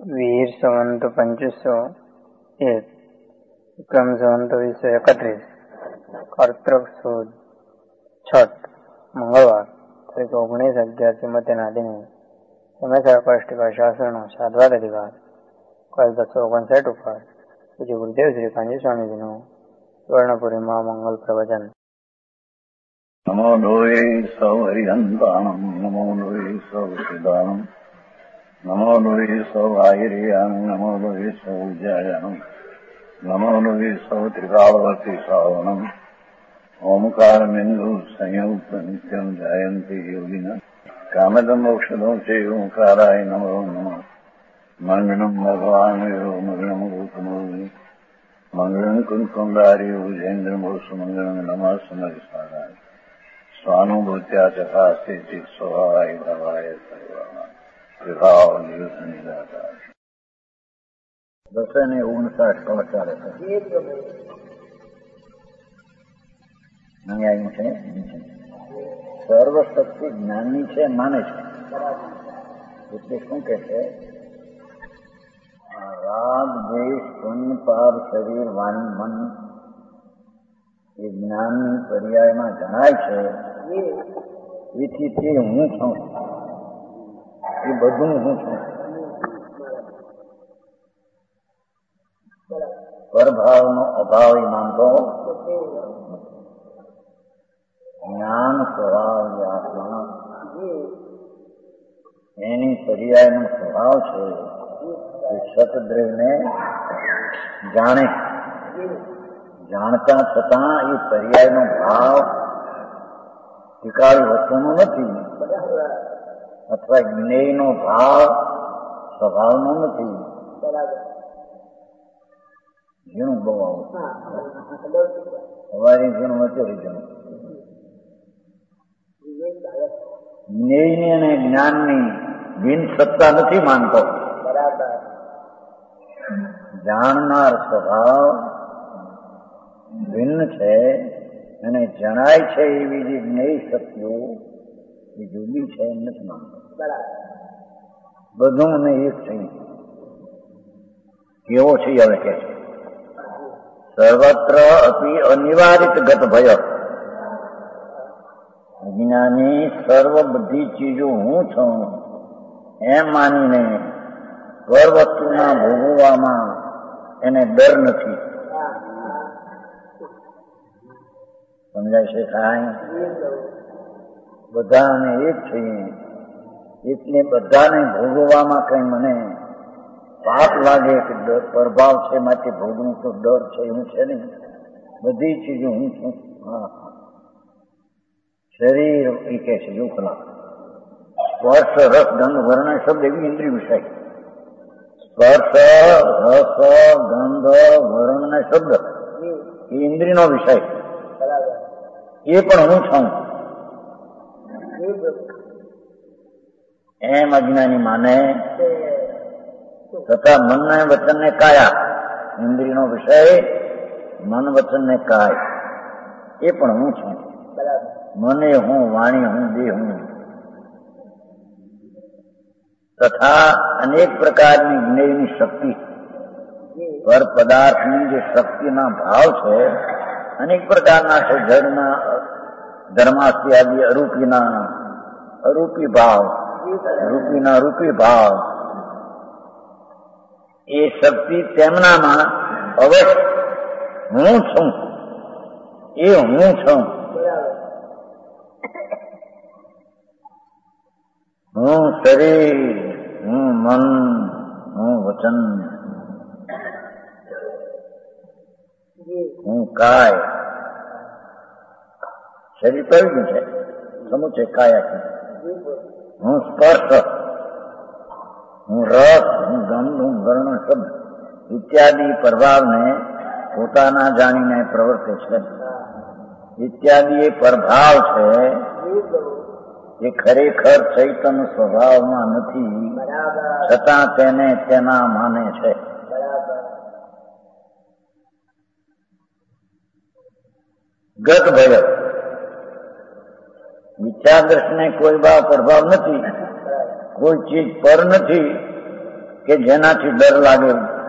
વીર સંવંત 2501 વિક્રમ સંવંત 2031 કાર્તક સુદ છઠ મંગળવાર તારીખ 19/11 નાદિની સમયસર કાષ્ટિકા શાસ્ત્રનો સાધવાદ અધિકાર કલ 1059 ઉપર પૂજ્ય ગુરુદેવ શ્રી કાંજી સ્વામીજીનું સુવર્ણપુરીમાં મંગલ પ્રવચન. નમો લોહે સૌ હરિહંતાણમ નમો લોહે સૌ સિદ્ધાણમ નમો લોહે સૌ આયર્યાણમ નમો લોહે સૌ વિજયાણમ નમો લોહે સૌ ત્રિકાળવતી શ્રાવણમ ઓમકારમેન્દુ સંયુક્ત નિત્યમ જાયંતિ યોગિના કામદમ મોક્ષદો છે ઓંકારાય નમો નમઃ. મંગળમ ભગવાન મંગળમ ગૌતમોની મંગળમ કુંકુંડારી ઉજેન્દ્રમો સુમંગળમ નમઃ સમરિસારાય સ્વાનુભૂત્યા ચકાસ્તે ચિત સ્વભાવાય ભવાય સર્વાના વિભાવ નિયુત નિરાકાર 259 કવચારે આવ્યું છે. સર્વશક્તિ જ્ઞાની છે માને છે એટલે શું કે છે? રાગ દ્વેષ પુણ્ય પાપ શરીર વાણી મન એ જ્ઞાનની પર્યાયમાં જણાય છે. એથી તે હું છું, એ બધું હું છું. પરભાવનો અભાવ એ માનતો જ્ઞાન સ્વભાવ આત્મા એની પર્યાયનો સ્વભાવ છે કે સતદ્રવ્યને જાણે, જાણતા છતાં એ પર્યાયનો ભાવ ટીકાળી વસ્તુનો નથી અથવા જ્ઞેયનો ભાવ સ્વભાવનો નથી. ઝીણું બહુ આવું સવારે ઝીણું અત્યારે ઝીણું જ્ઞેયની અને જ્ઞાનની બિન સત્તા નથી માનતો. જાણનાર સ્વભાવ ભિન્ન છે અને જણાય છે એવી જે જ્ઞેય શક્તિઓ એ જુદી છે એમ નથી માનતો. બધું અને એક છે. કેવો છે હવે કે છે? સર્વત્ર અપી અનિવારિત ગત ભય. અજ્ઞાની સર્વ બધી ચીજો હું છું એમ માનીને ઘર વસ્તુના ભોગવવામાં એને ડર નથી. સમજાય છે કાંઈ? બધાને એક છે એટલે બધાને ભોગવવામાં કઈ મને પાપ લાગે કે પ્રભાવ છે માટે ભોગવું તો ડર છે એવું છે નહીં. બધી ચીજો હું છું. શરીર એ કે છે યુખલા સ્પર્શ રસ ગંધ વર્ણ શબ્દ એવી ઇન્દ્રિય વિષય. સ્પર્શ રસ ગંધ વર્ણ ને શબ્દ એ ઇન્દ્રિયનો વિષય. એ પણ હું છું એમ અજ્ઞાની માને. તથા મન ને વચન ને કાયા ઇન્દ્રિયનો વિષય મન વચન ને કાય એ પણ હું છું. મને હું, વાણી હું, દેહ હું. તથા અનેક પ્રકારની જ્ઞેયની શક્તિ પર પદાર્થની જે શક્તિના ભાવ છે અનેક પ્રકારના છે. જળના ધર્માસ્તિ આદિ અરૂપીના અરૂપી ભાવ, રૂપીના રૂપી ભાવ એ શક્તિ તેમનામાં અવશ્ય હું છું. એ હું છું. હું શરીર, હું મન, હું વચન, હું કાય. શરીર કયું ગયું છે? સમુચય કાયા. હું સ્પર્શ, હું રસ, હું ગંધ, હું વર્ણ શબ્દ ઇત્યાદિ પ્રભાવને પોતાના જાણીને પ્રવર્તે છે. ઇત્યાદિ એ પ્રભાવ છે એ ખરેખર ચૈતન્ય સ્વભાવમાં નથી, છતાં તેને તેના માને છે. ગત ભય મિથ્યા દ્રષ્ટિને કોઈ ભાવ પ્રભાવ નથી, કોઈ ચીજ પર નથી કે જેનાથી ડર લાગે.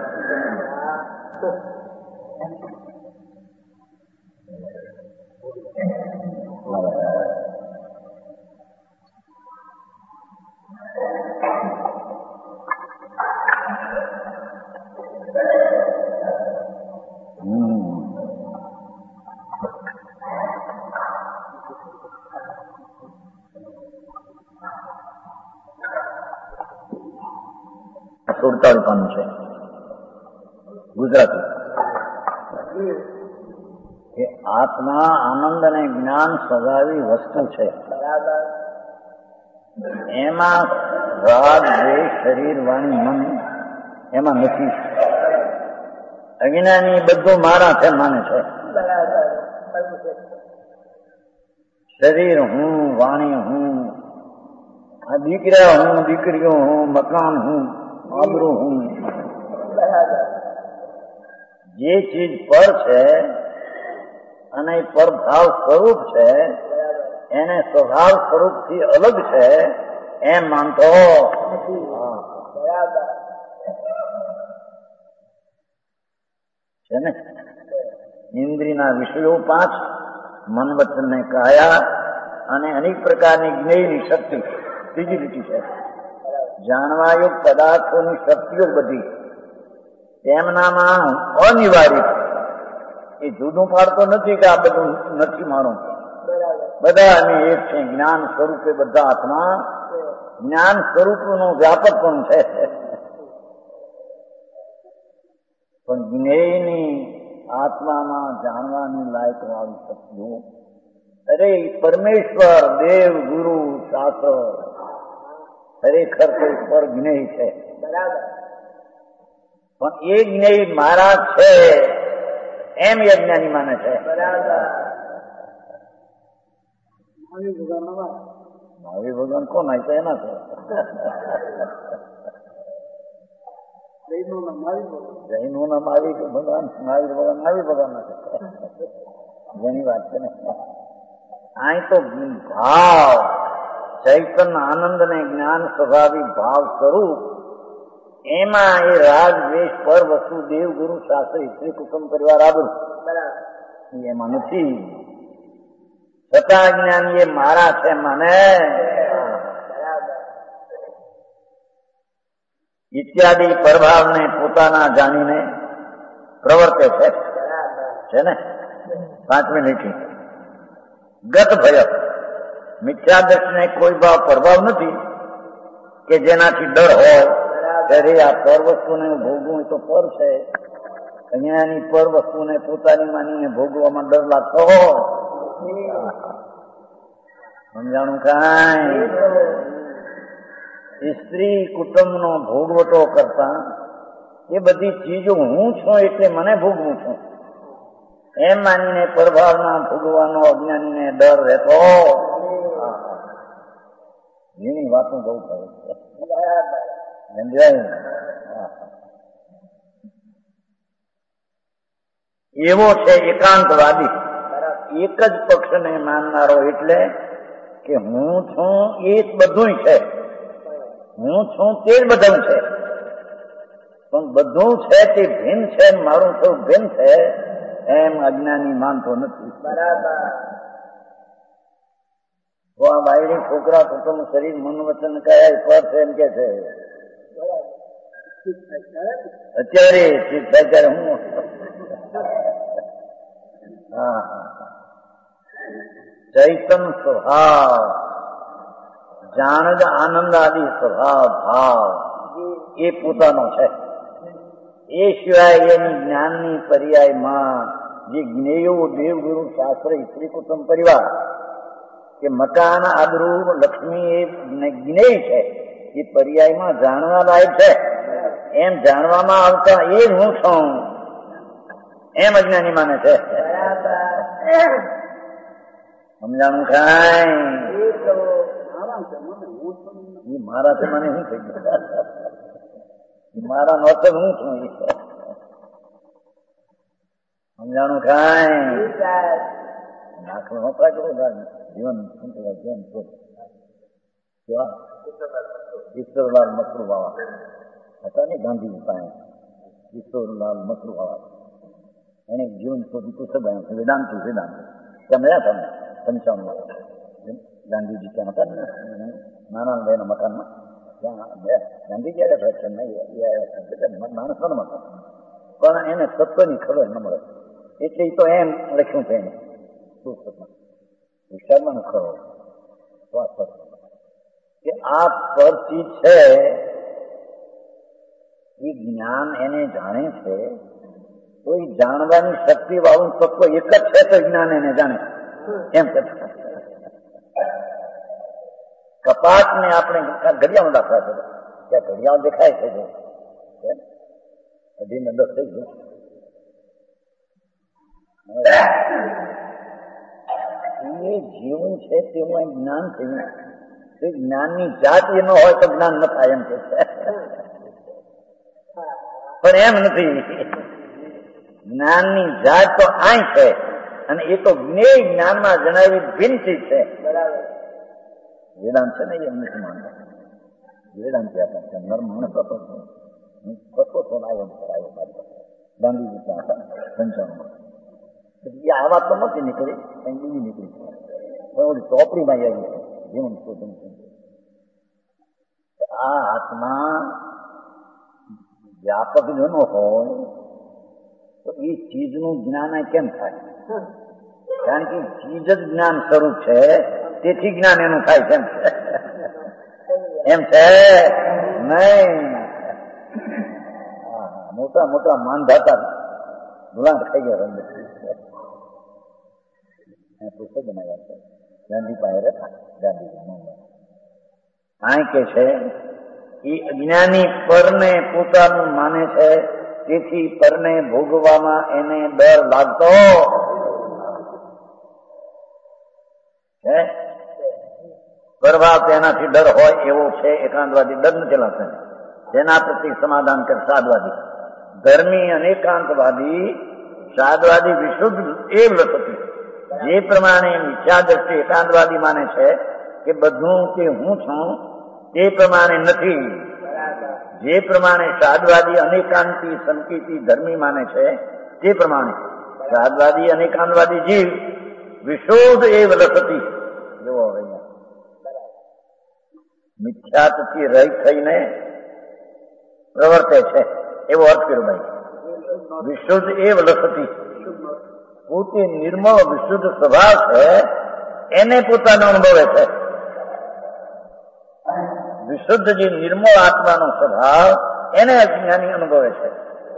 સુડતાળી પાનું છે ગુજરાતી કે આત્મા આનંદ અને જ્ઞાન સ્વભાવી વસ્તુ છે. એમાં રાગ દ્વેષ શરીર વાણી મન એમાં નથી. અજ્ઞાની બધું મારા છે માને છે. શરીર હું, વાણી હું, આ દીકરા હું, દીકરીઓ હું, મકાન હું, આબરૂ હું. જે ચીજ પર છે અને પરભાવ સ્વરૂપ છે એને સ્વભાવ સ્વરૂપથી અલગ છે એમ માનતો છે ને. ઇન્દ્રિયના વિષયો 5, મન વચન ને કાયા અને અનેક પ્રકારની જ્ઞેયની શક્તિ ત્રીજી લીટી છે. જાણવાયોગ પદાર્થોની શક્તિઓ બધી તેમનામાં અનિવાર્ય એ જુદું પાડતો નથી કે આ બધું નથી મારું. બધા અમે એક છે. જ્ઞાન સ્વરૂપે બધા આત્મા જ્ઞાન સ્વરૂપનું વ્યાપક પણ છે. પણ જ્ઞેયની આત્મામાં જાણવાની લાયક વાળી શક્તિઓ અરે પરમેશ્વર દેવ ગુરુ શાસ્ત્ર ખરેખર કોઈ પર જ્ઞેય છે. પણ એ જ્ઞેય મારા છે એમ એ જ્ઞાની માને છે. મહાવીર ભગવાન કોણ હોય તો એના છે. જૈનોના મહાવીર ભગવાન, મહાવીર ભગવાન મહાવીર ભગવાન ના છે. જેની વાત છે ને અહીં તો ભાવ ચૈતન્ય આનંદ અને જ્ઞાન સ્વભાવી ભાવ સ્વરૂપ એમાં એ રાગ દ્વેષ પર વસ્તુ દેવ ગુરુ શાસ્ત્ર સ્ત્રી કુટુંબ પરિવાર આબરૂ એમાં નથી. છતાં જ્ઞાની એ મારા છે મને ઇત્યાદિ પ્રભાવને પોતાના જાણીને પ્રવર્તે છે ને. 5મી લીટી ગત ભય મિથ્યા દ્રષ્ટિને કોઈ ભાવ પ્રભાવ નથી કે જેનાથી ડર હોય ત્યારે આ પર વસ્તુને ભોગવું તો પર છે. અહીંયાની પર વસ્તુને પોતાની માનીને ભોગવામાં ડર લાગતો હોય સમજાણું કાંઈ. સ્ત્રી કુટુંબનો ભોગવટો કરતા એ બધી ચીજો હું છું એટલે મને ભોગવું છું એમ માનીને પ્રભાવના ભોગવાનો અજ્ઞાનીને ડર રહેતો. એની વાતો બહુ કરે છે. એવો છે એકાંતવાદી, એક જ પક્ષને માનનારો. એટલે કે હું છું એ જ બધું છે, હું છું તે જ બધું છે. પણ બધું છે તે ભિન્ન છે, મારું સ્વરૂપ ભિન્ન છે એમ અજ્ઞાની માનતો નથી. તો આ બાયડી છોકરા કુટુંબ શરીર મન વચન કયા પર છે એમ કે છે. અત્યારે ઠીક થાય ત્યારે હું ચૈતન સ્વભાવ જાણ જ આનંદ આદિ સ્વભાવ ભાવ એ પોતાનો છે. એ સિવાય એની જ્ઞાનની પર્યાયમાં જે જ્ઞેયો દેવગુરુ શાસ્ત્ર સ્ત્રી કુટુંબ પરિવાર કે મકાન આબરૂ લક્ષ્મી એ જ્ઞેય છે. એ પર્યાયમાં જાણવા લાયક છે. એમ જાણવામાં આવતા એ જ હું છું એમ અજ્ઞાની માને છે. સમજાણું કાંઈ? એ મારા છે મને શું થઈ ગયું? મારા નો તો હું છું. સમજાણું કાંઈ? નાખવું નહોતા કરો જીવન શું કહેવાય જીવન કેવા ઈશ્વરલાલ મકરૂ બાવા હતા ને ગાંધીજી પાસે કિશોરલાલ મસરૂવાળા, એને જીવન સુધી પુસ્તક બનાવ્યું વેદાંતિ વેદાંતિ. ત્યાં મળ્યા હતા અમે 55 ગાંધીજી ત્યાં હતા ને નાનાભાઈના મકાનમાં, ત્યાં ગાંધીજી આવ્યા માણસોનો મકાન, પણ એને તત્વની ખબર ન મળે એટલે તો એમ લખ્યું છે એને પુસ્તકમાં વિચારમાં ખરો કે આ પરથી છે એ જ્ઞાન એને જાણે છે. કોઈ જાણવાની શક્તિ વાળું તત્વ એક જ છે તો જ્ઞાન એને જાણે એમ કે કપાટ ને આપણે ઘડિયાળ દાખલા છે ત્યાં ઘડિયાળ દેખાય છે અઢી ને 10 થઈ ગયું. એ જેવું છે તેવું જ્ઞાન થયું. જ્ઞાનની જાત એ ન હોય તો જ્ઞાન ન થાય એમ કે છે, પણ એમ નથી. જ્ઞાનની જાત તો આ છે અને એ તો જ્ઞેય જ્ઞાનમાં જણાવી ભિન્ન ચીજ છે. વેદાંત છે ને એમ નથી માનતા. વેદાંતિ આપે નર્મણ કસો આવ્યો ગાંધીજી ત્યાં હતા 55. આ વાત તો નથી નીકળી, કઈ બીજી નીકળી ઓલી ચોપડીમાં આવી છે જીવન શોધન. આ આત્મા વ્યાપક જો ન હોય તો એ ચીજનું જ્ઞાન કેમ થાય? કારણ કે ચીજ જ જ્ઞાન સ્વરૂપ છે, તેથી જ્ઞાન એનું થાય છે. એમ છે નહીં. મોટા મોટા માનધાતા ગુલામ થઈ ગયા પુસ્તક બનાવ્યા છે ગાંધી પાસે ગાંધીજી આ કે છે એ અજ્ઞાની પરને પોતાનું માને છે, તેથી પરને ભોગવામાં એને ડર લાગતો છે. પરભાવ તેનાથી ડર હોય એવો છે. એકાંતવાદી ડર નથી લાગતો, તેના પ્રતિ સમાધાન કરે સાદવાદી. ધર્મી અનેકાંતવાદી સાદવાદી વિશુદ્ધ એ લખતી જે પ્રમાણે મિથ્યા દ્રષ્ટિ એકાંતવાદી માને છે કે બધું તે હું છું તે પ્રમાણે નથી. જે પ્રમાણે સાદવાદી અનેકાંતી સંકિતી ધર્મી માને છે તે પ્રમાણે સાદવાદી અનેકાંતવાદી જીવ વિશુદ્ધ એ લખતી જેવો મિથ્યાથી રહિત થઈને પ્રવર્તે છે એવો અર્થ કર્યો ભાઈ. વિશુદ્ધ એ લખતી પોતે નિર્મળ વિશુદ્ધ સ્વભાવ છે એને પોતાનો અનુભવે છે. વિશુદ્ધ જે નિર્મળ આત્માનો સ્વભાવ એને અજ્ઞાની અનુભવે છે.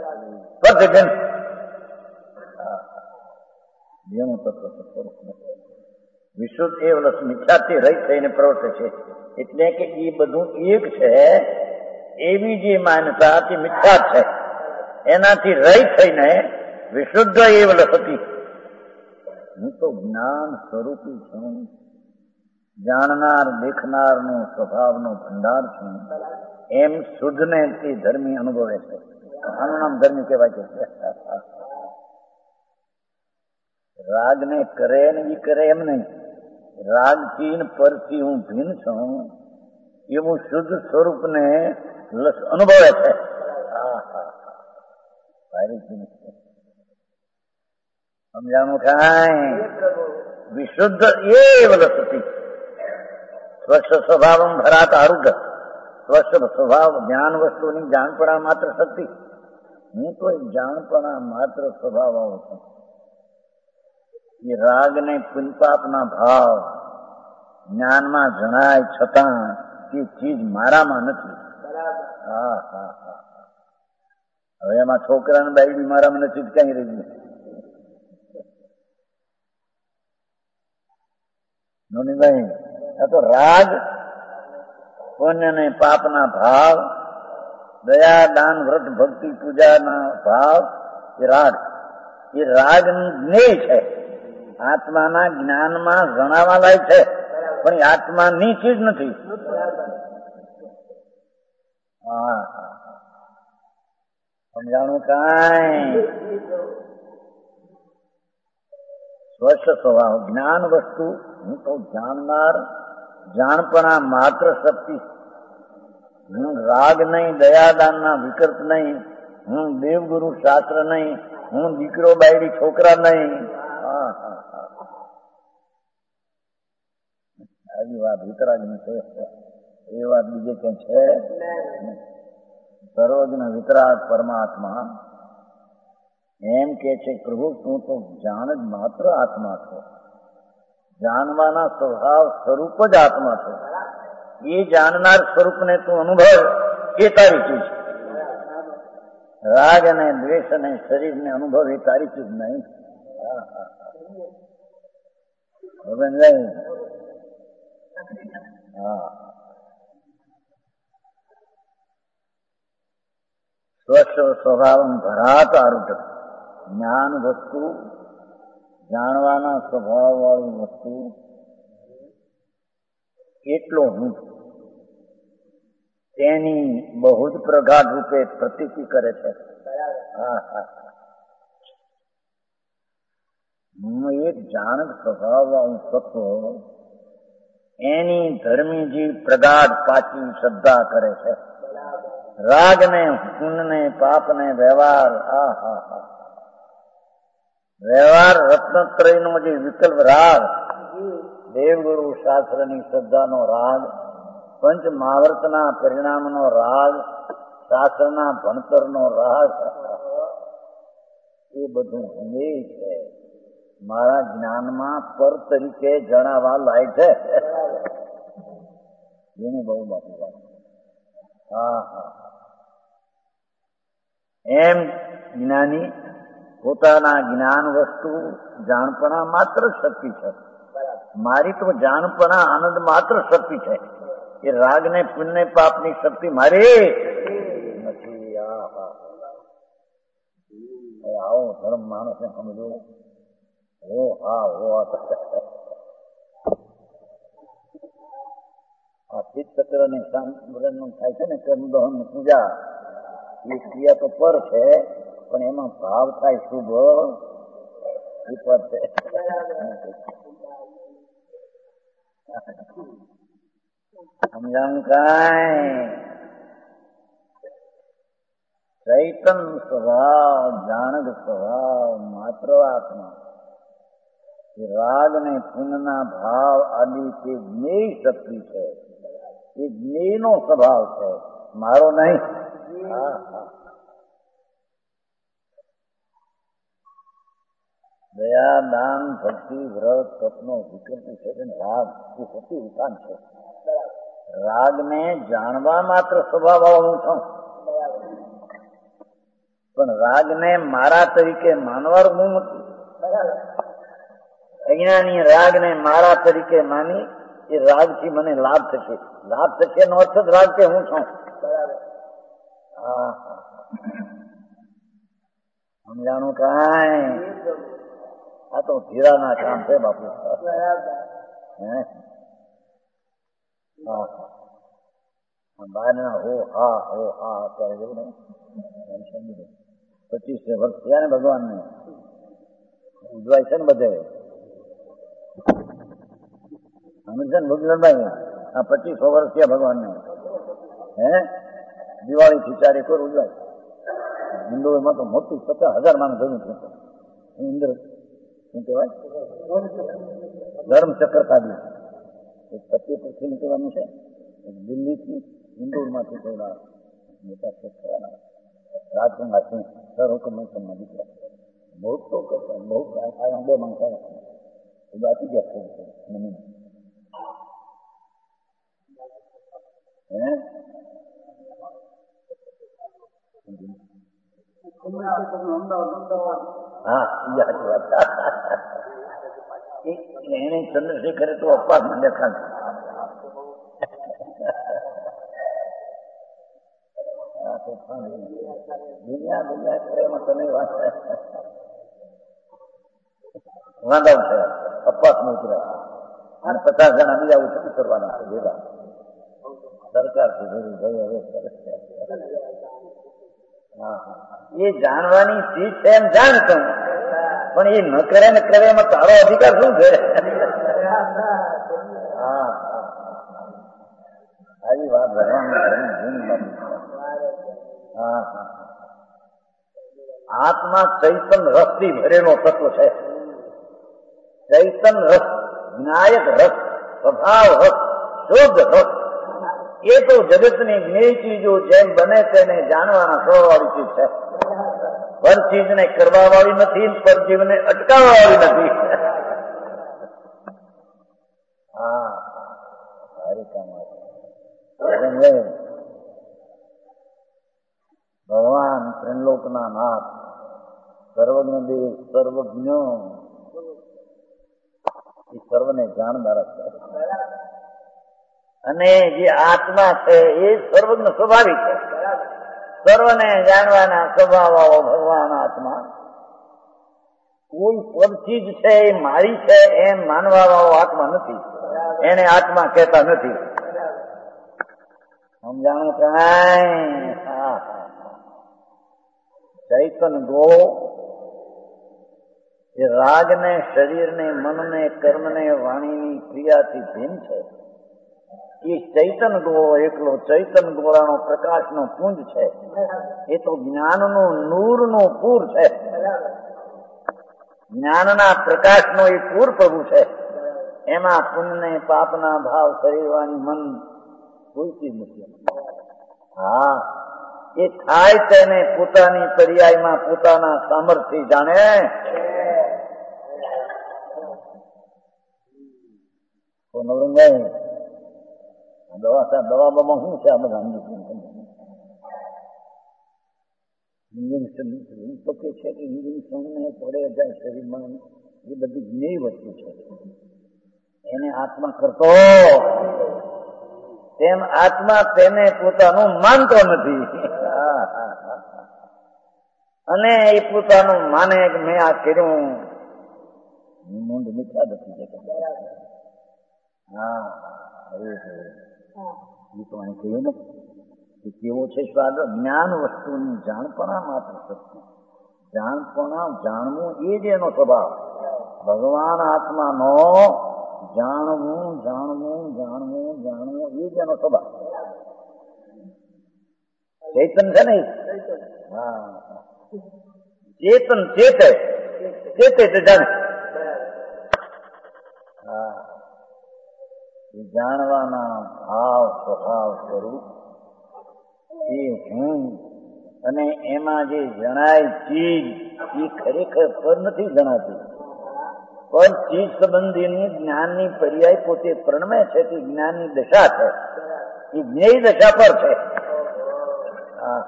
વિશુદ્ધ એ મિથ્યાથી રહિત થઈને પ્રવર્તે છે એટલે કે એ બધું એક છે એવી જે માન્યતા તે મિથ્યા છે, એનાથી રહિત થઈને વિશુદ્ધ એ લખતી હું તો જ્ઞાન સ્વરૂપી છું, જાણનાર દેખનારનો સ્વભાવનો ભંડાર છું એમ શુદ્ધને તે ધર્મી અનુભવે છે. આનું નામ ધર્મી કહેવાય છે. રાગને કરે ને એ કરે એમ નહીં. રાગથી ને પરથી હું ભિન્ન છું એવું શુદ્ધ સ્વરૂપને અનુભવે છે. સમજાણું કાંઈ? વિશુદ્ધ એ વલસતી સ્વચ્છ સ્વભાવ ભરાત આરુઢ. સ્વચ્છ સ્વભાવ જ્ઞાન વસ્તુની જાણપણા માત્ર શક્તિ. હું તો જાણપણા માત્ર સ્વભાવ આવું છું. એ રાગ ને પુનપાપના ભાવ જ્ઞાનમાં જણાય છતાં તે ચીજ મારામાં નથી. હવે એમાં છોકરાને બાઈ મારામાં નથી કઈ રહી નોનીભાઈ. આ તો રાગ પુણ્ય ને પાપના ભાવ, દયા દાન વ્રત ભક્તિ પૂજાના ભાવ એ રાગ જ્ઞેય છે. આત્માના જ્ઞાનમાં જણાવવા લાયક છે પણ એ આત્માની ચીજ નથી. સમજાણું કાંઈ? સ્વચ્છ સ્વભાવ જ્ઞાન વસ્તુ હું તો જાણનાર જાણપણા માત્ર શક્તિ હું રાગ નહીં, દયાદાનના વિકલ્પ નહીં, હું દેવગુરુ શાસ્ત્ર નહીં, હું દીકરો બાયડી છોકરા નહીં. આવી વાત વિતરાગની છે. એ વાત બીજે ક્યાં છે? સર્વજ્ઞ વિતરાગ પરમાત્મા એમ કે છે, પ્રભુ તું તો જાણ જ માત્ર આત્મા છો, જાણવાના સ્વભાવ સ્વરૂપ જ આત્મા છો. એ જાણનાર સ્વરૂપને તું અનુભવ એ તારી ચીજ. રાગ અને દ્વેષ અને શરીરને અનુભવ એ તારી ચીજ નહીં. હવે નહીં. સ્વભાવ ભરાત આરૂઢ જ્ઞાન વસ્તુ, જાણવાના સ્વભાવ વાળું વસ્તુ એટલો હું તેની બહુ જ પ્રગાઢ રૂપે પ્રતીતિ કરે છે. હું એક જાણક સ્વભાવ વાળું તત્વ એની ધર્મીજી પ્રગાઢ પાછી શ્રદ્ધા કરે છે. રાગ ને પુણ્ય પાપ ને વ્યવહાર, વ્યવહાર રત્નત્રય નો જે વિકલ્પ રાગ, દેવગુરુ શાસ્ત્ર ની શ્રદ્ધાનો રાગ, પંચ મહાવર્તના પરિણામનો રાગ, શાસ્ત્રના ભણતરનો રાગ, એ બધું એ છે. મારા જ્ઞાનમાં પર તરીકે જણાવવા લાયક છે. એની બહુ મોટી વાત. એમ જ્ઞાની પોતાના જ્ઞાન વસ્તુ જાણપણા માત્ર શક્તિ છે. મારી તો જાણપણા આનંદ માત્ર શક્તિ છે. એ રાગ ને પુણ્ય પાપ ની શક્તિ મારી નથી. આવો ધર્મ માણસ ને સમજો. આ ચિત્તચક્ર ને સાંભળન નું થાય છે ને, કર્મ દહન ની પૂજા, એ ક્રિયા તો પર છે, પણ એમાં ભાવ થાય શુભ એ પર છે. સમજાણું કાંઈ? ચૈતન સ્વભાવ, જાણક સ્વભાવ માત્ર આત્મા. રાગ ને પુણ્યના ભાવ આદિ તે જ્ઞેય શક્તિ છે. એ જ્ઞેય નો સ્વભાવ છે, મારો નહીં. દયા, દાન, ભક્તિ, વ્રત, તપનો વિકલ્પ છે. રાગ એ સતી ઉતાન છે. રાગ ને જાણવા માત્ર સ્વભાવ વાળો હું છું, પણ રાગ ને મારા તરીકે માનવાર હું નથી. અજ્ઞાની રાગ ને મારા તરીકે માની એ રાગ થી મને લાભ થશે. લાભ થશે નો અર્થ જ રાગ કે હું છું. સમજાણું કાંઈ? આ તો ધીરાના કામ છે બાપુ. બહારના હો હા અત્યારે જેવું ને 25 વર્ષ થયા ને ભગવાન ને ઉજવાય છે ને બધે. સમજે ને ભગવાનભાઈ? આ 25 વર્ષ થયા ભગવાન ને. દિવાળી થી 4 એક ઉજવાય. હિન્દુઓમાં તો મોટી 50,000 માણસ ભેગું છે. ઇન્દ્ર શું કહેવાય? ધર્મ ચક્ર કાઢ્યું. એક 25 થી નીકળવાનું છે. દિલ્હીથી ઇન્દોરમાંથી થોડા મોટા ક્ષેત્રના રાજકુમાર સિંહ સર હુકમમાં દીકરા બહુ તો કરતા બહુ 2 માણસ બાકી ગયા છે. એને ચંદ્રશેખરે તો અપવાદ માં દેખાડે. દુનિયા કરે એમાં તને વાત વાંધા છે. અપવાસ નો ઉતર્યા અને 50 જણા બીજા ઉતરી કરવાના છે ભેગા સરકાર થી ભેગું થયું. હવે એ જાણવાની ચીજ છે એમ જાણતો, પણ એ ન કરે ને કરે એમાં તારો અધિકાર શું છે? આવી વાત ભગવાન હા હા, આત્મા ચૈતન રસથી ભરેલો તત્વ છે. ચૈતન રસ, વિનાયક રસ, સ્વભાવ રસ, શુદ્ધ રસ, એ તો જગતની જ્ઞેય ચીજો જેમ બને તેને જાણવાના સ્વભાવવાળી ચીજ છે. પર ચીજને કરવા વાળી નથી, પર જીવને અટકાવવા વાળી નથી. હા, સારી કામ ભગવાન ત્રિલોકના નાથ, સર્વજ્ઞ દેવ, સર્વજ્ઞ, એ સર્વને જાણનારા છે. અને જે આત્મા છે એ સર્વજ્ઞ સ્વાભાવિક છે. સર્વને જાણવાના સ્વભાવ ભગવાન આત્મા. કોઈ પદ ચીજ છે એ મારી છે એમ માનવા વાળો આત્મા નથી. એને આત્મા કહેતા નથી. સમજાણું કાંઈ? ચૈતન ગો એ રાગને, શરીરને, મનને, કર્મને, વાણીની ક્રિયાથી ભિન્ન છે. એ ચૈતન ગોળો એકલો ચૈતન ગોળાનો પ્રકાશનો પુંજ છે. એ તો જ્ઞાનનું નૂરનું પૂર છે. જ્ઞાનના પ્રકાશનો એ પૂર પ્રભુ છે. એમાં પુણ્યને, પાપના ભાવ, શરીર, વાણી, મન કોઈ ચીજ નથી. હા, એ થાય તેને પોતાની પર્યાયમાં પોતાના સામર્થ્ય જાણે. દવામાં શું છે? આ બધા ઇન્જેક્શન તો કે છે કે ઇન્જેક્શનને પડે જાય શરીરમાં, એ બધી જ્ઞેય વસ્તુ છે. એને આત્મા કરતો તેમ આત્મા તેને પોતાનું માનતો નથી. અને એ પોતાનું માને કે મેં આ કર્યું, મૂંડ મીઠા નથી જતા. હા, એ તો અહીં કહ્યું ને કે કેવો છે સ્વાદ? જ્ઞાન વસ્તુની જાણપણા માત્ર સત્ય. જાણપણા, જાણવું એ જ એનો સ્વભાવ. ભગવાન આત્માનો જાણવું, જાણવું, જાણવું, જાણવું એ જ એનો સ્વભાવ. ચૈતન છે ને? હા, ચેતન ચેતે, ચેતે તે જાણે. હા, એ જાણવાના ભાવ, સ્વભાવ, સ્વરૂપ એ હું. અને એમાં જે જણાય ચીજ એ ખરેખર પર નથી જણાતી. પણ ચીજ સંબંધીની જ્ઞાનની પર્યાય પોતે પ્રણમે છે તે જ્ઞાનની દશા છે. એ જ્ઞેય દશા પર છે. હા,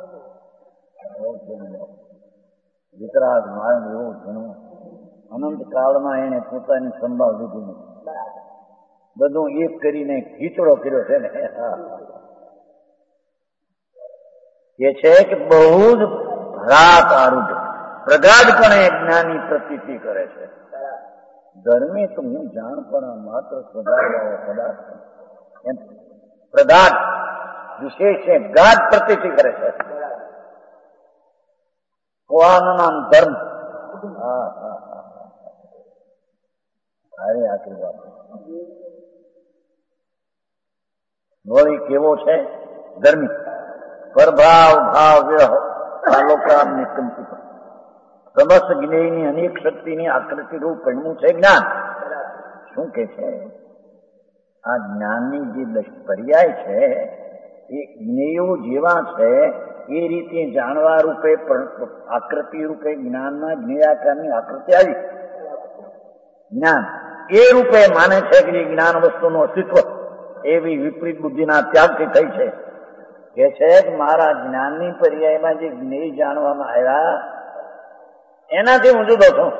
વિતરાગ માર્ગ એવો ઘણો અનંત કાળમાં એને પોતાની સંભાળ લીધી નથી. બધું એક કરીને ખીચડો કર્યો છે ને. કે છે કે બહુ જ ભરાત આરૂઢ પ્રગાઢપણે જ્ઞાની પ્રતીતિ કરે છે. ધર્મે તો હું જાણપણા માત્ર સ્વભાવ પદાર્થ એમ પ્રગાઢ વિશેષ ગાઢ પ્રતીતિ કરે છે. કોવાનું નામ ધર્મ. હા હા હા, સારી આખી વાત. વળી કેવો છે? ધર્મી. પરભાવ ભાવ વ્યહ આલોકા નિકંપિત સમસ્ત જ્ઞેયની અનેક શક્તિની આકૃતિ રૂપ કહેવું છે જ્ઞાન. શું કે છે? આ જ્ઞાનની જે પર્યાય છે એ જ્ઞેયો જેવા છે એ રીતે જાણવા રૂપે આકૃતિ રૂપે જ્ઞાનના જ્ઞેયાકારની આકૃતિ આવી. જ્ઞાન એ રૂપે માને છે કે જે જ્ઞાન વસ્તુનું અસ્તિત્વ એવી વિપરીત બુદ્ધિના ત્યાગથી થઈ છે. કે છે કે મારા જ્ઞાનની પર્યાયમાં જે જ્ઞેય જાણવામાં આવ્યા એનાથી હું જુદો છું.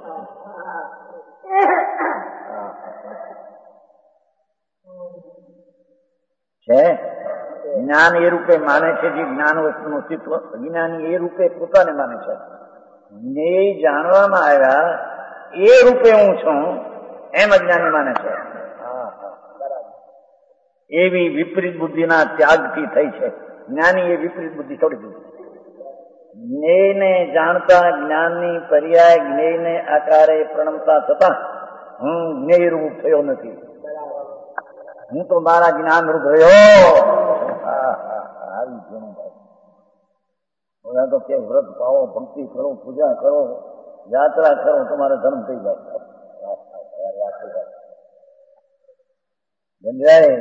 છે જ્ઞાન એ રૂપે માને છે જે જ્ઞાન વસ્તુનું અસ્તિત્વ. જ્ઞાની એ રૂપે પોતાને માને છે. જ્ઞેય જાણવામાં આવ્યા એ રૂપે હું છું એમ અજ્ઞાની માને છે. એવી વિપરીત બુદ્ધિના ત્યાગથી થઈ છે. જ્ઞાની એ વિપરીત બુદ્ધિ છોડી દીધી. જ્ઞેયને જાણતા જ્ઞાનની પર્યાય જ્ઞેયને આકારે પ્રણમતા છતાં હું જ્ઞેય રૂપ થયો નથી. હું તો મારા જ્ઞાન રૂપ રહ્યો. આવી જેનું થાય. બધા તો કે વ્રત પાવો, ભક્તિ કરો, પૂજા કરો, યાત્રા કરો, તમારે ધર્મ થઈ જાય. સમજાય?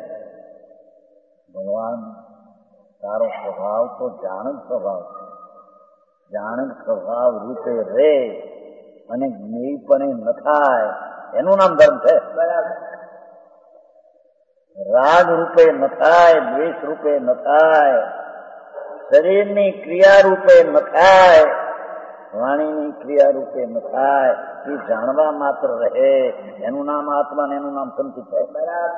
ભગવાન તારો સ્વભાવ તો જાણક સ્વભાવ છે. જાણક સ્વભાવ રૂપે રે અને જ્ઞેયપણે ન થાય એનું નામ ધર્મ છે. રાગ રૂપે ન થાય, દ્વેષ રૂપે ન થાય, શરીરની ક્રિયા રૂપે ન થાય, વાણીની ક્રિયા રૂપે ન થાય, એ જાણવા માત્ર રહે એનું નામ આત્મા ને એનું નામ સંચિત છે. બરાબર.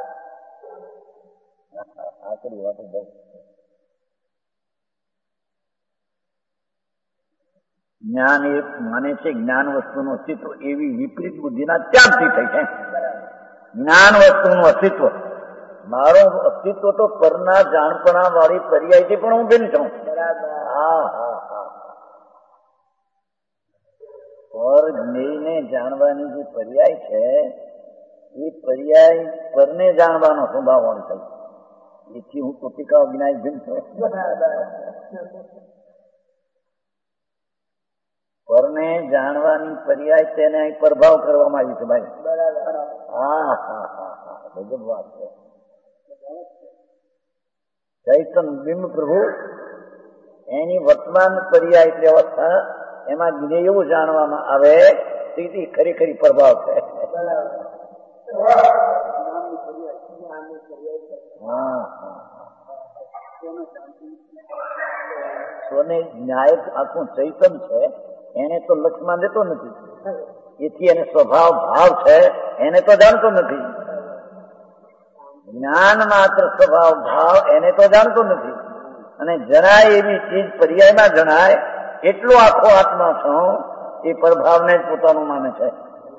આખરી વાત બહુ જ્ઞાન એ માને છે જ્ઞાન વસ્તુનું અસ્તિત્વ એવી વિપરીત બુદ્ધિના ત્યાગથી થઈ છે. જ્ઞાન વસ્તુનું અસ્તિત્વ, મારું અસ્તિત્વ તો પરના જાણપણા વાળી પર્યાયથી પણ હું ભિન્ન છું. હા હા હા. પર જ્ઞેયને જાણવાની જે પર્યાય છે એ પર્યાય પરને જાણવાનો સ્વભાવ વાળી થઈ. એથી હું ટોપિકા જ્ઞાન ભિન્ન છું. પરને જાણવાની પર્યાય તેને પ્રભાવ કરવામાં આવી છે ભાઈ. હા હા હા હા, ગજબ વાત છે. ચૈતન બિંબ પ્રભુ એની વર્તમાન પર્યાય એટલે અવસ્થા, એમાં જ્ઞેય એવું જાણવામાં આવે તેથી ખરેખરી પ્રભાવ છે. હા હા. સોને ન્યાય આખું ચૈતન છે એને તો લક્ષમાં લેતો નથી, એથી એને સ્વભાવ ભાવ છે એને તો જાણતો નથી. જ્ઞાન માત્ર સ્વભાવ ભાવ એને તો જાણતો નથી. અને જણાય એવી ચીજ પર્યાયમાં જણાય એટલો આખો આત્મા છું એ પ્રભાવને જ પોતાનું માને છે.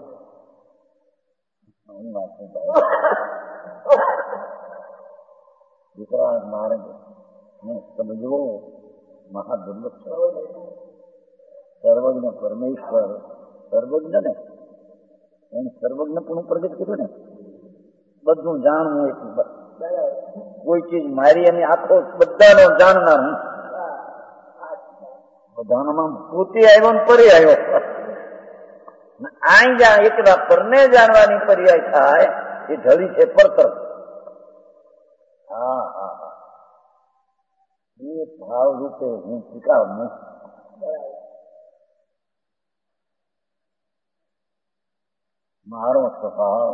દીકરા મારે સમજવો મહાદુર્લભ છે. સર્વજ્ઞ પરમેશ્વર સર્વજ્ઞ ને એને સર્વજ્ઞ પણ પ્રગટ કર્યું ને, બધું જાણવું એટલું બસ. કોઈ ચીજ મારી અને આખો બધાનો જાણનાર હું. બધાનામાં પોતે આવ્યો ને પરે આવ્યો. આઈ જા એકલા પરને જાણવાની પર્યાય થાય એ ઢળી છે પરતર. હા હા હા. એ ભાવ રૂપે હું સ્વીકાર નહીં. મારો સ્વભાવ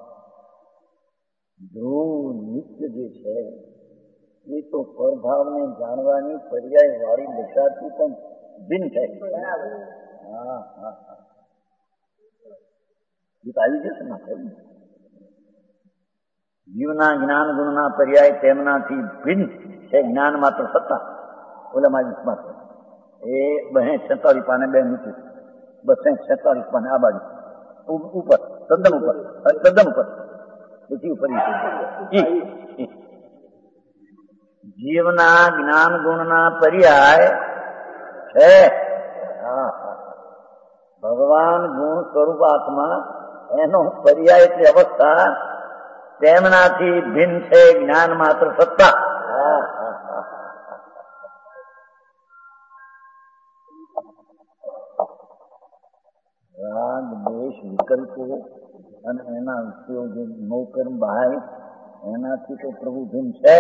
ધ્રુવ નિત્ય જે છે એ તો પરભાવને જાણવાની પર્યાય વાળી દશાથી પણ ભિન્ન છે. હા હા હા. એ તો આવી જશે ને. જીવના જ્ઞાન ગુણના પર્યાય તેમનાથી ભિન્ન છે. જ્ઞાન માત્ર સત્તા ઓલામાં માત્ર એ 246 પાને 2 નીચે 246 પાને આ બાજુ ઉપર તદ્દન ઉપર એથી ઉપર જીવના જ્ઞાન ગુણના પર્યાય છે. હા હા. ભગવાન ગુણ સ્વરૂપ આત્મા એનો પર્યાય એટલે અવસ્થા તેમનાથી ભિન્ન છે. જ્ઞાન માત્ર સત્તા. હા હા હા. રાગ દ્વેષ વિકલ્પો અને એના વિષયો જે નૌકર્મ બાહ્ય એનાથી તો પ્રભુ ભિન્ન છે,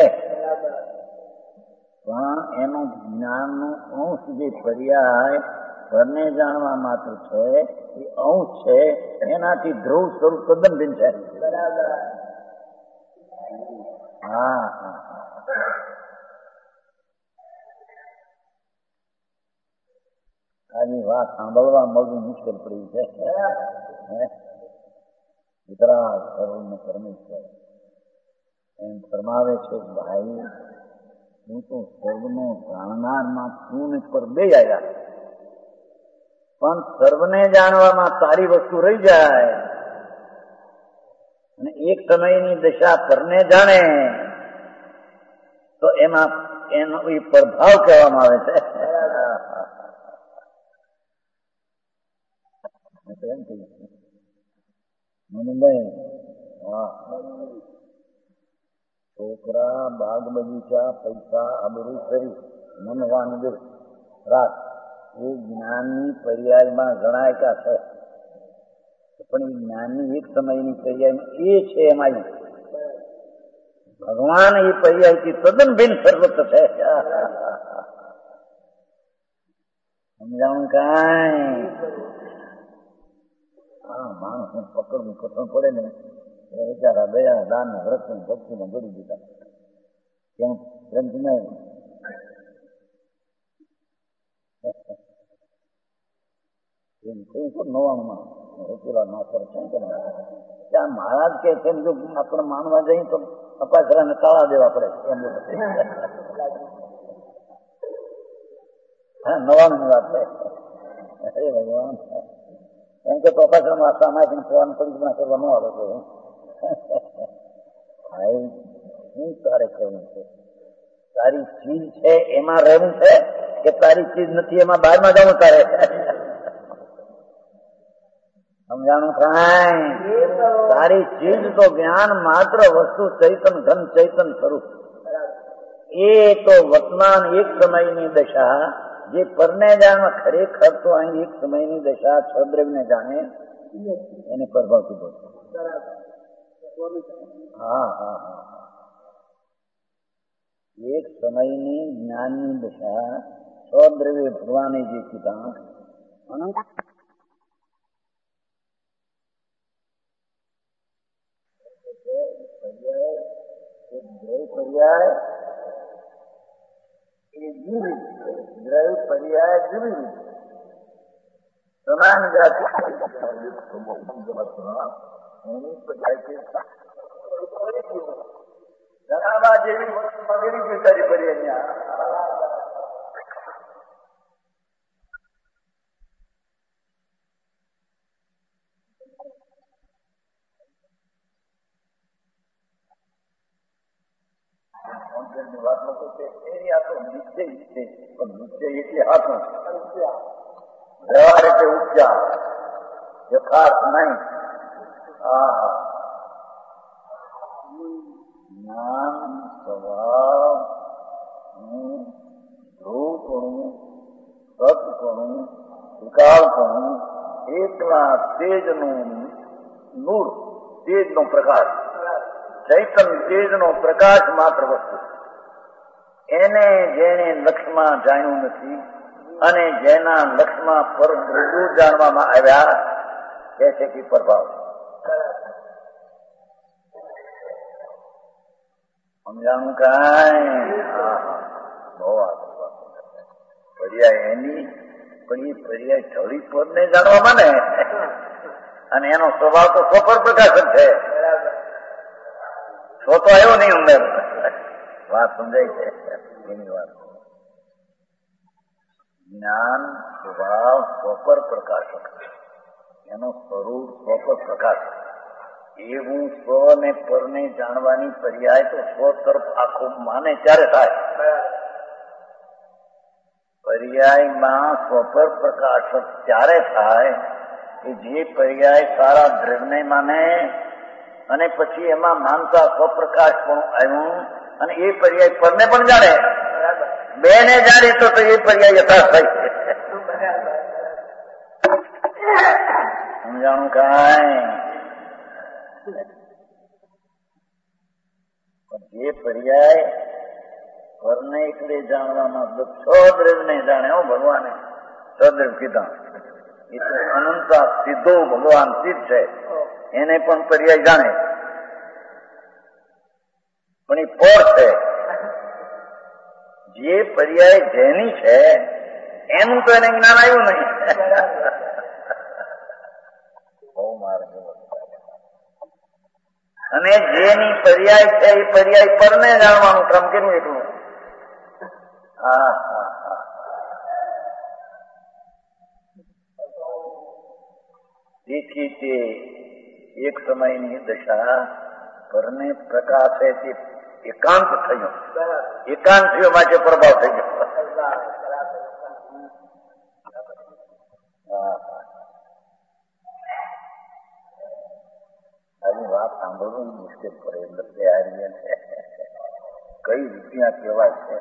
પણ એનો જ્ઞાનનો અંશ જે પર્યાય પરને જાણવા માત્ર છે એ અંશ છે. એનાથી ધ્રુવ સ્વરૂપ તદ્દન ભિન્ન છે. હા હા. આની વાત સાંભળવા મળવું મુશ્કેલ પડ્યું છે. વિતરાગ સર્વને પરમેશ્વર એમ ફરમાવે છે ભાઈ હું તો સર્વનો જાણનારમાં છું ને પર બે આવ્યા, પણ સર્વને જાણવામાં તારી વસ્તુ રહી જાય અને એક સમયની દશા પરને જાણે તો એમાં એનો એ પ્રભાવ કહેવામાં આવે છે. મનુભાઈ હા છોકરા, બાગ બગીચા, પૈસા, આબરૂ, શરીર, મનવાન દિલ, રાત એ જ્ઞાનની પર્યાયમાં ગણાયતા છે. પણ એ જ્ઞાનની એક સમયની પર્યાયમાં એ છે એમાં ભગવાન એ પર્યાયથી તદ્દન ભિન્ન સર્વત્ર છે. સમજાવું કાંઈ? હા, માણસને પકડવું કઠણ પડે ને એ બિચારા દયા, દાન, વ્રત, ભક્તિમાં જોડી દીધા. કેમ ગ્રંથ નહીં એમ કહ્યું તો 99માં રચેલા માસ્ટર છે ત્યાં મહારાજ કે છે જો આપણે માનવા જઈએ તો અપાસરાને તાળા દેવા પડે એમ. હા, 99ની વાત છે. અરે ભગવાન, એમ કે અપાસરામાં આશામાંથી પોવાનું પરિક્રમા કરવા ન આવે તો ભાઈ શું તારે કરવું છે? તારી ચીજ છે એમાં રહેવું છે કે તારી ચીજ નથી એમાં બહારમાં જવું તારે? સમજાણું કાંઈ? તારી ચીજ તો જ્ઞાન માત્ર વસ્તુ ચૈતન ધન ચૈતન સ્વરૂપ એ તો વર્તમાન એક સમયની દશા જે પરને જાણવા ખરેખર તો અહીં એક સમયની દશા છદ્રવ્યને જાણે એને પ્રભાવ કીધો. હા હા હા, એક સમયની જ્ઞાનની દશા છદ્રવ્ય ભગવાને જે કીધા પર્યાય એ જુદી દ્રવ્ય પર્યાય જુદી સમાન જાતિ જણાવવા જેવી વસ્તુ મગેલી છે તારી પર્યાય. વાત લોકો છે એની આ તો નિશ્ચય છે પણ નિશ્ચય એટલે હાથું વ્યવહાર એટલે ઉપચાર યથાર્થ નહીં. હા, જ્ઞાન સ્વભાવ ધ્રુવપણું સતપણું વિકાસપણું એકલા તેજનું નૂર તેજનો પ્રકાશ ચૈતન તેજનો પ્રકાશ માત્ર વસ્તુ એને જેને લક્ષમાં જાણ્યું નથી અને જેના લક્ષમાં પર જાણવામાં આવ્યા કે છે કે પ્રભાવ. સમજાણું કાંઈ? બહુ પર્યાય એની પણ એ પર્યાય ઢળી પદ ને જાણવામાં ને અને એનો સ્વભાવ તો સ્વપર પ્રકાશક છે. તો આવ્યો નહીં અંદર વાત સમજાય છે એની વાત. જ્ઞાન સ્વભાવ સ્વપર પ્રકાશક એનો સ્વરૂપ સ્વપર પ્રકાશક એવું સ્વ ને પરને જાણવાની પર્યાય તો સ્વ તરફ આખું માને ત્યારે થાય. પર્યાયમાં સ્વપર પ્રકાશક ત્યારે થાય કે જે પર્યાય સારા દ્રવ્યને માને અને પછી એમાં માનતા સ્વપ્રકાશ પણ આવ્યું અને એ પર્યાય પરને પણ જાણે બે ને જાણે તો એ પર્યાય યથાર્થ થાય. સમજાણું કાંઈ? જે પર્યાય પરને એકલે જાણવામાં છદ્રવ્યને જાણે હો ભગવાને છદ્રવ્ય કીધા એ તો અનંતા સીધો ભગવાન સિદ્ધ છે એને પણ પર્યાય જાણે પણ એ પર છે. જે પર્યાય જેની છે એનું તો એને જ્ઞાન આવ્યું નહીં. બહુ મારે અને જેની પર્યાય છે એ પર્યાય પરને જાણવાનું ક્રમ કેટલું એટલું. હા હા હા, તેથી તે એક સમયની દશા પરને પ્રકાશે તે એકાંત થયું. એકાંત થયો માટે પ્રભાવ થઈ ગયો. આવી વાત સાંભળવું મુશ્કેલ પડે એટલે તૈયારી છે. કઈ રૂપિયા કહેવાય છે.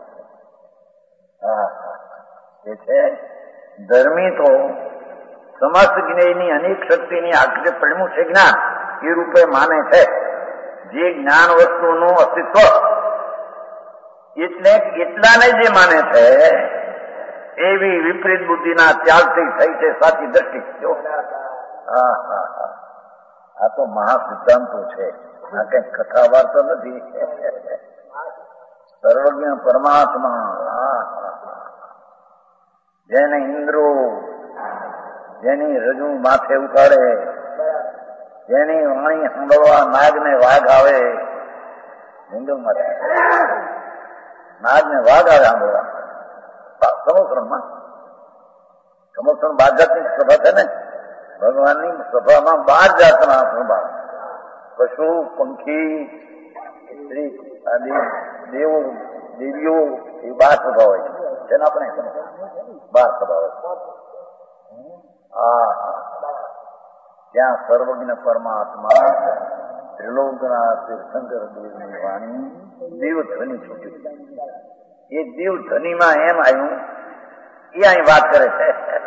એ છે ધર્મી તો સમસ્ત જ્ઞેયની અનેક શક્તિની આખરે પડ્યું છે જ્ઞાન એ રૂપે માને છે. જે જ્ઞાન વસ્તુનું અસ્તિત્વ એટલે એટલાને જે માને છે એવી વિપરીત બુદ્ધિના ત્યાગથી થઈ છે સાચી દ્રષ્ટિ. આ તો મહાસિદ્ધાંતો છે, આ કઈ કથા વાર્તો નથી. સર્વજ્ઞ પરમાત્મા જેને ઇન્દ્રો જેની રજુ માથે ઉતારે, જેની વાણી સાંભળવા નાગને વાઘ આવે, હિન્દુમાં નાગને વાઘ આવે સાંભળવા સમુદ્રમાં. સમુદ્ર 12 જાતની સભા છે ને, ભગવાનની સભામાં 12 જાતના સભા, પશુ પંખી સ્ત્રી આદિ દેવો દેવીઓ એ 12 સભા હોય છે. જેને આપણે 12 સભા હોય. ત્યાં સર્વજ્ઞ પરમાત્મા ત્રિલોકના તીર્થંકર દેવની વાણી દેવધ્વનિ છૂટી. એ દેવધ્વનિમાં એમ આવ્યું એ અહીં વાત કરે છે,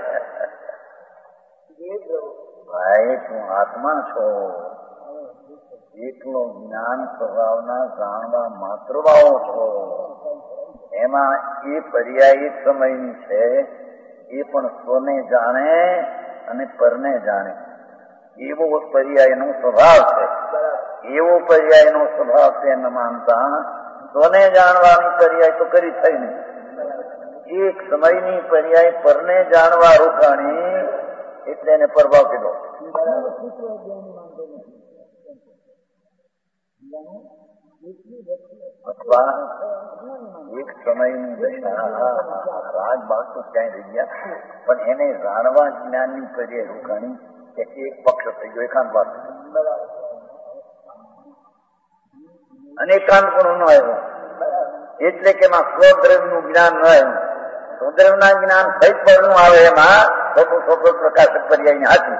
ભાઈ તું આત્મા છો, એકલો જ્ઞાન સ્વભાવના જાણવા માત્ર ભાવો છો. એમાં એ પર્યાયિત સમયની છે, એ પણ સ્વને જાણે અને પરને જાણે એવો પર્યાયનો સ્વભાવ છે. એવો પર્યાયનો સ્વભાવ છે ન માનતા સ્વને જાણવાની પર્યાય તો કરી થઈ નહીં. એક સમયની પર્યાય પરને જાણવા રોકાણી એટલે એને પ્રભાવ કીધો. અથવા એક સમયની દશા રાગ બાગ તો ક્યાંય રહી ગયા, પણ એને જાણવા જ્ઞાનની પર્યાય રોકાણી એટલે એક પક્ષ થઈ ગયો, એકાંતવાદ. અને એકાંત પણ ન આવ્યો એટલે કે એમાં સ્વદ્રવ્યનું જ્ઞાન ન આવ્યું. સ્વદ્રવ્યના જ્ઞાન સહિત પરનું આવે એમાં સ્વપ્ન પ્રકાશક પર્યાયની હાથી.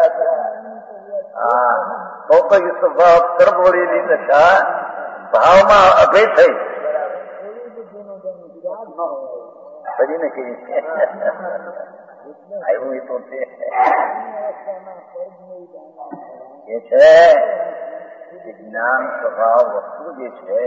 તો એ સ્વભાવ તરબોળેલી દશા ભાવમાં અભેદ થઈ કરીને કહી આવ્યું. એ તો છે એ છે જ્ઞાન સ્વભાવ વસ્તુ જે છે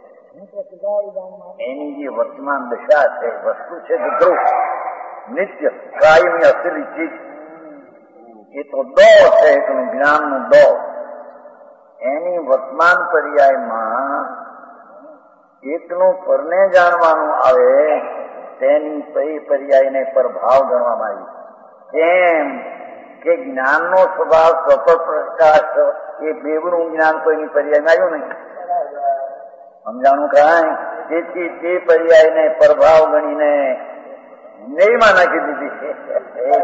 એની જે વર્તમાન દશા છે, વસ્તુ છે ધ્રુવ નિત્ય કાયમી અસલી ચીજ. એ તો દો છે એકનું જ્ઞાનનું દો. એની વર્તમાન પર્યાયમાં એકનું પરને જાણવાનું આવે તેની પર્યાયને પરભાવ ગણવામાં આવી. કેમ કે જ્ઞાનનો સ્વભાવ સ્વપ્રકાશ એ બેવનું જ્ઞાન કોઈની પર્યાયમાં આવ્યું નહીં. સમજાણું કાંઈ? તેથી તે પર્યાયને પ્રભાવ ગણીને નેયમાં નાખી દીધી છે.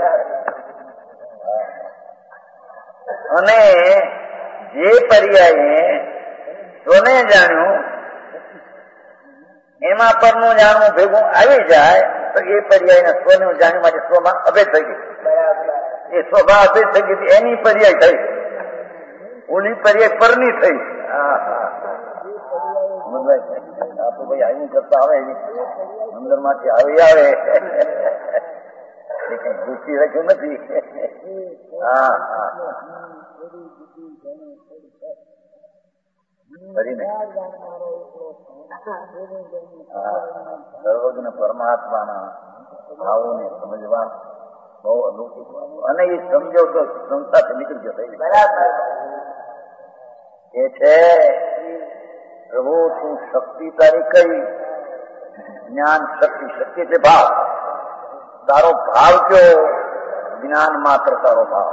અને જે પર્યાયે સ્વને જાણ્યું એમાં પરનું જાણવું ભેગું આવી જાય તો એ પર્યાયને સ્વનું જાણ્યું માટે સ્વમાં અભેદ થઈ ગઈ. એ સ્વભાવ અભેદ થઈ ગઈ, એની પર્યાય થઈ, ઓલી પર્યાય પરની થઈ. આ તો ભાઈ આવ્યું કરતા આવે અંદર માંથી આવી આવે એ કઈ ઘૂસી રાખ્યું નથી. સર્વજ્ઞ પરમાત્માના ભાવોને સમજવા બહુ અલૌકિક અને એ સમજો તો સંસ્થાથી નીકળી જશે. એ છે પ્રભુ તું શક્તિ તારી કઈ? જ્ઞાન શક્તિ. શક્તિ છે ભાવ. તારો ભાવ કયો? જ્ઞાન માત્ર તારો ભાવ.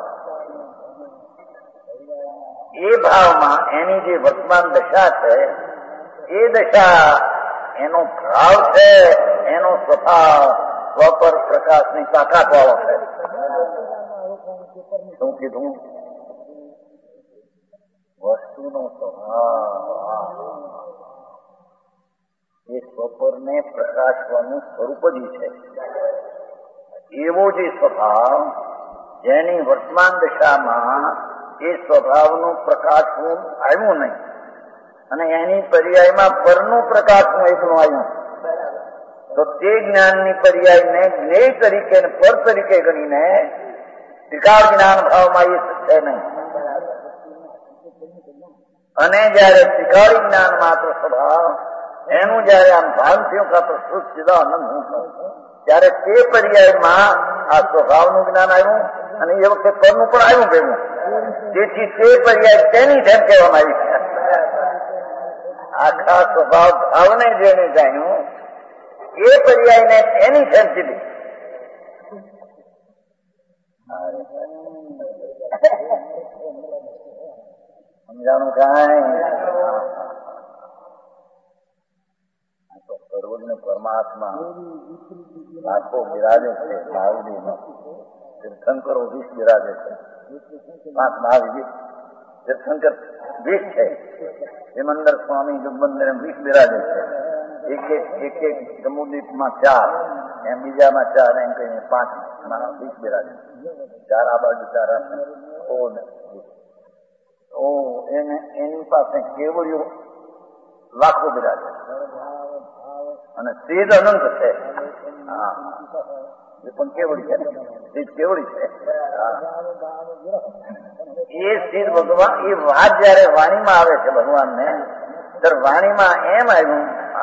એ ભાવમાં એની જે વર્તમાન દશા છે એ દશા એનો ભાવ છે, એનો સ્વભાવ સ્વપર પ્રકાશની તાકાત વાળો છે. શું કીધું? વસ્તુનો સ્વભાવ એ સ્વપરને પ્રકાશવાનું સ્વરૂપ જ છે. એવો જે સ્વભાવ જેની વર્તમાન દશામાં એ સ્વભાવનું પ્રકાશવું આવ્યું નહીં અને એની પર્યાયમાં પરનું પ્રકાશનું એકલું આવ્યું, તો તે જ્ઞાનની પર્યાયને જ્ઞેય તરીકે ને પર તરીકે ગણીને ત્રિકાળ જ્ઞાન ભાવમાં એ છે નહીં. અને જયારે ત્રિકાળી જ્ઞાન માત્ર સ્વભાવ એનું જયારે આમ ભાન થયું કાં તો શુદ્ધ સીધા આનંદ હું થયું, ત્યારે તે પર્યાયમાં આ સ્વભાવનું જ્ઞાન આવ્યું અને એ વખતે પરનું પણ આવ્યું ભેગું. તેથી તે પર્યાય તેની જેમ કહેવામાં આવી છે. આખા સ્વભાવ ભાવને જેને જાણ્યું એ પર્યાયને એની જેમ કીધી. સમજાણું કાંઈ? સર્વજ્ઞ પરમાત્મા આખો બિરાજે છે. મહાવીર તીર્થંકરો 20 બિરાજે છે. 5 મહાવીર તીર્થંકર 20 છે. હેમંદર સ્વામી જુગબંદર 20 બિરાજે છે. એક જમ્મુદ્વીપમાં 4, એમ બીજામાં 4, એમ કહીને 5 20 બિરાજે. 4 આ બાજુ 4 એની પાસે કેવળીઓ લાખો બિરાજે અને સિદ્ધ અનંત છે. હા, એ પણ કેવડી છે, સિદ્ધ કેવડી છે. એ સિદ્ધ ભગવાન, એ વાત જયારે વાણીમાં આવે છે ભગવાનને, ત્યારે વાણીમાં એમ આવ્યું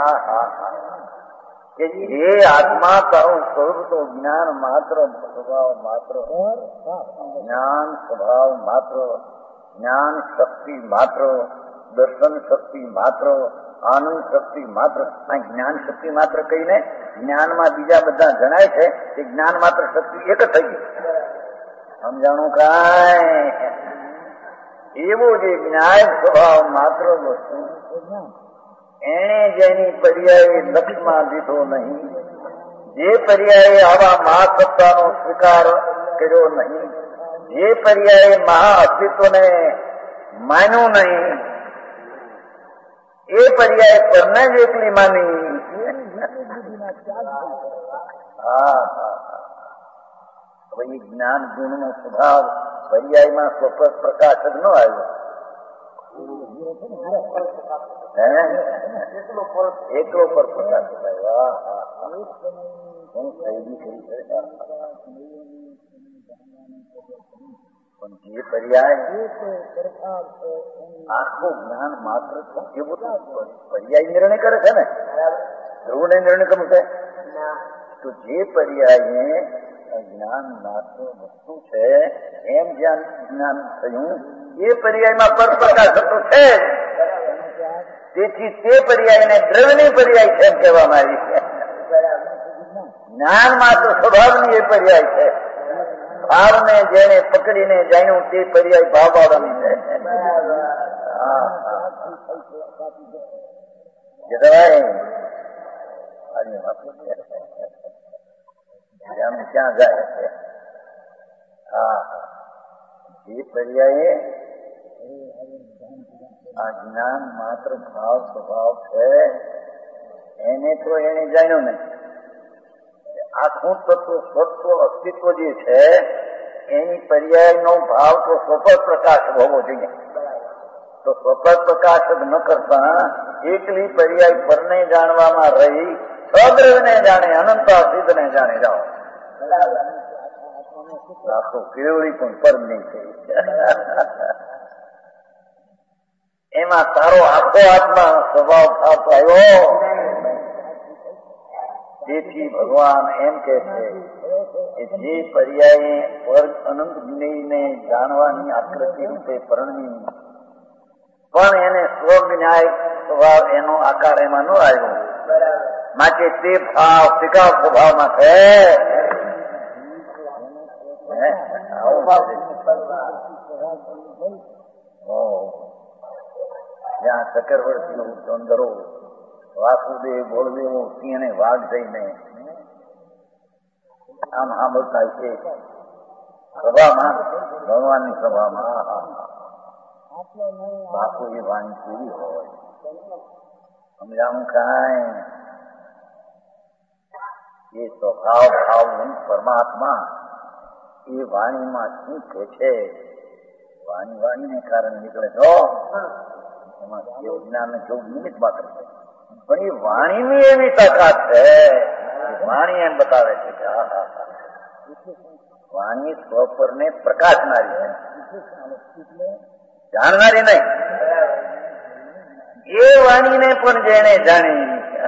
કે હે આત્મા તારું સ્વરૂપ તો જ્ઞાન માત્ર, સ્વભાવ માત્ર, જ્ઞાન સ્વભાવ માત્ર, જ્ઞાન શક્તિ માત્ર, દર્શન શક્તિ માત્ર, આનંદ શક્તિ માત્ર. જ્ઞાન શક્તિ માત્ર કહીને જ્ઞાનમાં બીજા બધા જણાય છે તે જ્ઞાન માત્ર શક્તિ એક જ થઈ ગઈ. સમજાણું કાંઈ? એવો જે જ્ઞાન સ્વભાવ માત્ર વસ્તુ એને જેની પર્યાય લક્ષમાં દીધો નહીં, જે પર્યાય આવા મહાસત્તાનો સ્વીકાર કર્યો નહીં, જે પર્યાય મહા અસ્તિત્વને માન્યું નહીં, એ પર્યાય પરને જ એકલી માની. હવે એ જ્ઞાન ગુણનો સ્વભાવ પર્યાયમાં સ્વપ્રત પ્રકાશક ન આવ્યો, એકલો પર પ્રકાશક આવ્યો. પણ જે પર્યાય આખું જ્ઞાન માત્ર એવું પર્યાય નિર્ણય કરે છે ને, ધ્રુવને નિર્ણય કરવું છે. તો જે પર્યાયને જ્ઞાન માત્ર વસ્તુ છે એમ જ્યાં જ્ઞાન થયું એ પર્યાયમાં પર પ્રકાશ થતો છે. તેથી તે પર્યાયને દ્રવ્યની પર્યાય છે એમ કહેવામાં આવી છે. જ્ઞાન માત્ર સ્વભાવની એ પર્યાય છે. ભાવને જેને પકડીને જાણ્યું તે પર્યાય ભાવવાળાની છે. ક્યાં જાય છે? જે પર્યાયે આ જ્ઞાન માત્ર ભાવ સ્વભાવ છે એને તો એને જાણ્યું નહીં. આખું તત્વ સત્વ અસ્તિત્વ જે છે એની પર્યાયનો ભાવ તો સ્વપર પ્રકાશ હોવો જોઈએ. તો સ્વપર પ્રકાશક ન કરતા એકલી પર્યાય પરને જાણવામાં રહી સદ્રવને જાણે, અનંત સિદ્ધને જાણે જાઓ. આખું કેવડી પણ પરની છે. એમાં તારો આખો આત્મા સ્વભાવ ભાવ આવ્યો. તેથી ભગવાન એમ કે છે કે જે પર્યાયે પર અનંત જ્ઞેયને જાણવાની આકૃતિ રૂપે પરણવી પણ એને સ્વજ્ઞાય સ્વભાવ એનો આકાર એમાં ન આવ્યો, માટે તે ભાવ ત્રિકાળ સ્વભાવમાં છે. જ્યાં ચક્રવર્તી ચંદરો વાસુદેવ બોલદેવો સિંહને વાઘ જઈને આમ સાંભળતા છે સભામાં, ભગવાનની સભામાં. બાપુ એ વાણી કેવી હોય સમજાવું કાંઈ? એ સ્વભાવ ભાવ પરમાત્મા એ વાણીમાં શું કે છે? વાણીને કારણે નીકળે છો એમાં કેવું જ્ઞાન કેવું નિમિત્ત માત્ર છે. પણ એ વાણીની એવી તાકાત છે, વાણી એમ બતાવે છે કે વાણી સ્વ પરને પ્રકાશનારી છે, જાણનારી નહીં. એ વાણીને પણ જેને જાણી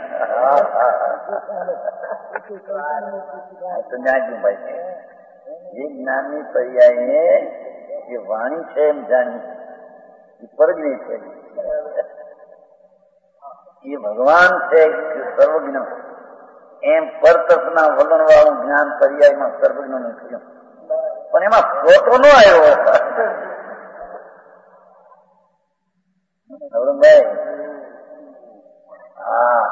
તો જ્ઞાનભાઈ છે. એ જ્ઞાનની પર્યાયને એ વાણી છે એમ જાણી એ પરજ્ઞ છે, એ ભગવાન છે સર્વજ્ઞ એમ પરતસના વલણ વાળું જ્ઞાન પર્યાયમાં સર્વજ્ઞ નું થયું. પણ એમાં ફોટો નો આવ્યો. નવરંગભાઈ હા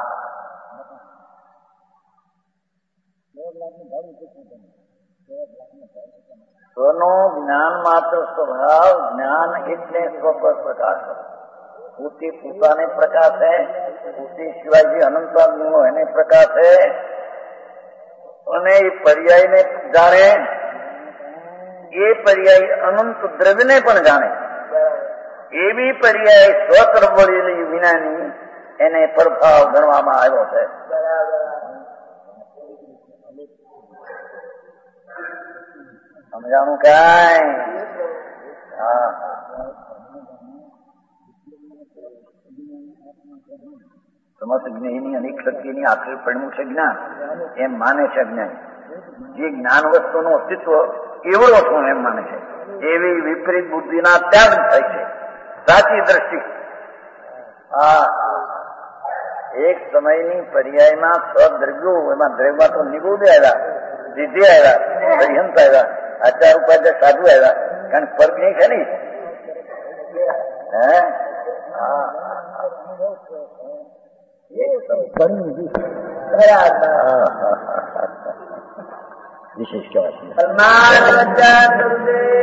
સ્વનો જ્ઞાન માત્ર સ્વભાવ જ્ઞાન એટલે સ્વ પર પ્રકાશ. પોતે પોતાને પ્રકાશ है, પોતે સિવાય જે અનંત ગુણો એને પ્રકાશ है, અને એ પર્યાયને જાણે, એ પર્યાય અનંત દ્રવ્યને પણ જાણે. એવી પર્યાય સ્વતર વળેલી વિનાની એને પ્રભાવ ગણવામાં આવ્યો છે. સમજાણું કાંઈ? હા સમસ્ત જ્ઞેયની અનેક શક્તિની આખરી પરિણું છે જ્ઞાન એમ માને છે અજ્ઞાની. જે જ્ઞાન વસ્તુનું અસ્તિત્વ એવડું વસ્તુ એમ માને છે. એવી વિપરીત બુદ્ધિના ત્યાગ થાય છે. સાચી દ્રષ્ટિ. હા એક સમયની પર્યાયમાં સ્વદ્રવ્યો, એમાં દ્રવ્યમાં તો નિગોદે આવ્યા, સિદ્ધિ આવ્યા, પરિહંસ આવ્યા, આચાર ઉપાય સાધુ આવ્યા, કારણ ફર્ક નહીં છે ને. હે હા વિશેષ કહેવાય.